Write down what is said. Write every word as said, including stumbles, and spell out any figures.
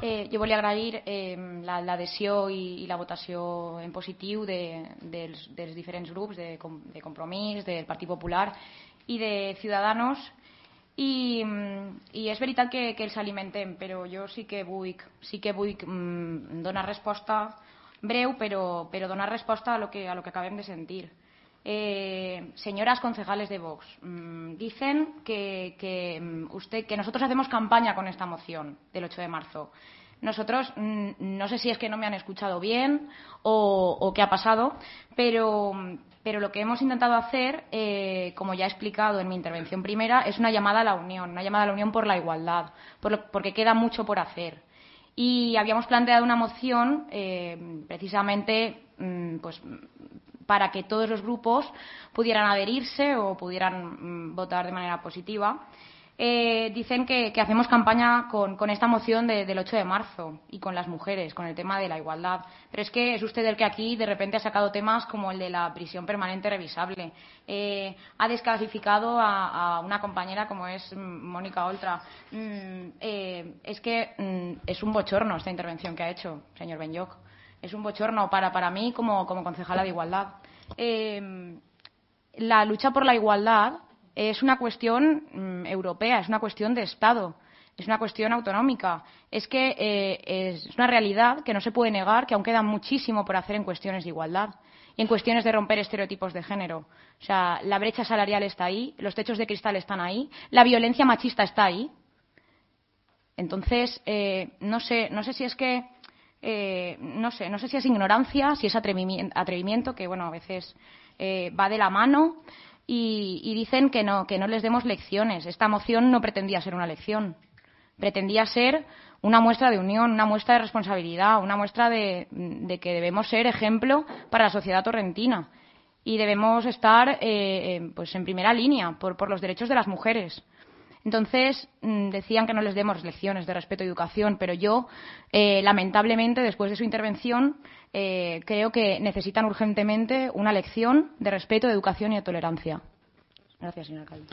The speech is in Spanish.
Eh, jo volia agrair eh, l'adhesió i, i la votació en positiu de, dels, dels diferents grups de, de Compromís, del Partit Popular i de Ciudadanos. I, i és veritat que, que els alimentem, però jo sí que vull, sí que vull mm, donar resposta breu, però, però donar resposta a lo que, a lo que acabem de sentir. Eh, señoras concejales de Vox, mmm, dicen que, que, usted, que nosotros hacemos campaña con esta moción del ocho de marzo. Nosotros, mmm, no sé si es que no me han escuchado bien o, o qué ha pasado, pero, pero lo que hemos intentado hacer, eh, como ya he explicado en mi intervención primera, es una llamada a la unión, una llamada a la unión por la igualdad, por lo, porque queda mucho por hacer. Y habíamos planteado una moción eh, precisamente mmm, pues, para que todos los grupos pudieran adherirse o pudieran mmm, votar de manera positiva. Eh, dicen que, que hacemos campaña con, con esta moción de, del ocho de marzo y con las mujeres, con el tema de la igualdad. Pero es que es usted el que aquí de repente ha sacado temas como el de la prisión permanente revisable. Eh, ha desclasificado a, a una compañera como es Mónica Oltra. Mm, eh, es que mm, es un bochorno esta intervención que ha hecho, señor Benlloch. Es un bochorno para, para mí como, como concejala de Igualdad. Eh, la lucha por la igualdad es una cuestión mmm, europea, es una cuestión de Estado, es una cuestión autonómica. Es que eh, es una realidad que no se puede negar, que aún queda muchísimo por hacer en cuestiones de igualdad y en cuestiones de romper estereotipos de género. O sea, la brecha salarial está ahí, los techos de cristal están ahí, la violencia machista está ahí. Entonces, eh, no sé, no sé si es que Eh, no sé, no sé si es ignorancia, si es atrevimiento, atrevimiento que bueno, a veces eh, va de la mano y, y dicen que no, que no les demos lecciones. Esta moción no pretendía ser una lección, pretendía ser una muestra de unión, una muestra de responsabilidad, una muestra de, de que debemos ser ejemplo para la sociedad torrentina y debemos estar eh, pues en primera línea por, por los derechos de las mujeres. Entonces, decían que no les demos lecciones de respeto y educación, pero yo, eh, lamentablemente, después de su intervención, eh, creo que necesitan urgentemente una lección de respeto, de educación y de tolerancia. Gracias, señor alcalde.